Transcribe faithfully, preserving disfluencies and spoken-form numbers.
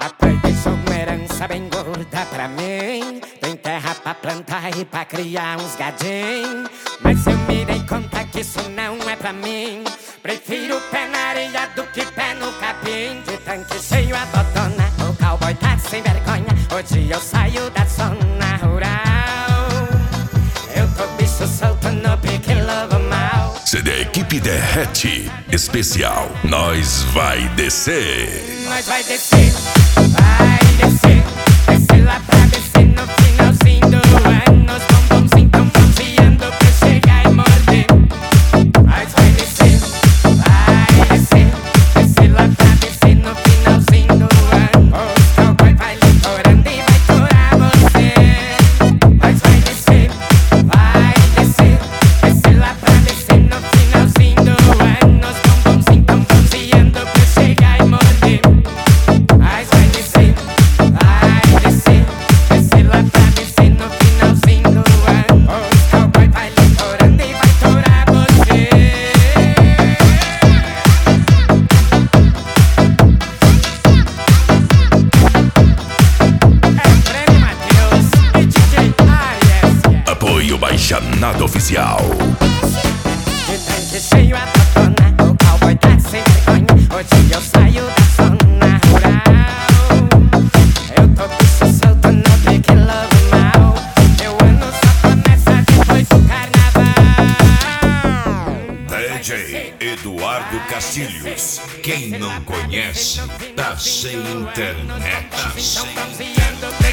Papai deixou uma herança bem gorda pra mim. Tem terra pra plantar e pra criar uns gadinhos. Mas eu me dei conta que isso não é pra mim. Prefiro pé na areia do que pé no capim. De tanque cheio a totona, o cowboy tá sem vergonha. Hoje eu saio da zona rural. Eu tô bicho solto no pique lobo mal. C D Equipe Derrete Especial Nós Vai Descer. Nós vai descer, vai descer. Descer lá pra descer no finalzinho do ano. Os bombonzinhos tão bronzeando pra chegar e morder. Nós vai descer, vai descer. Descer lá pra descer no finalzinho do ano. Os cowboy vai litorando e vai torar você. Nós vai descer, vai descer. Descer lá pra descer no finalzinho do ano. Os bombonzinhos tão bronzeando pra chegar e morder. Nós vai descer, vai descer. Descer lá pra descer no finalzinho do ano. Os cowboy vai litorando e vai torar você. É Fred Matheus e D J A S. Apoio Baixanada Oficial. De tanque cheio a totona, o cowboy tá sem vergonha. Hoje eu saio da zona rural. Eu tô bicho solto no pique lobo mal. Meu ano só começa depois do carnaval. D J Eduardo Castilhos. Quem não conhece, tá sem internet. Tão bronzeando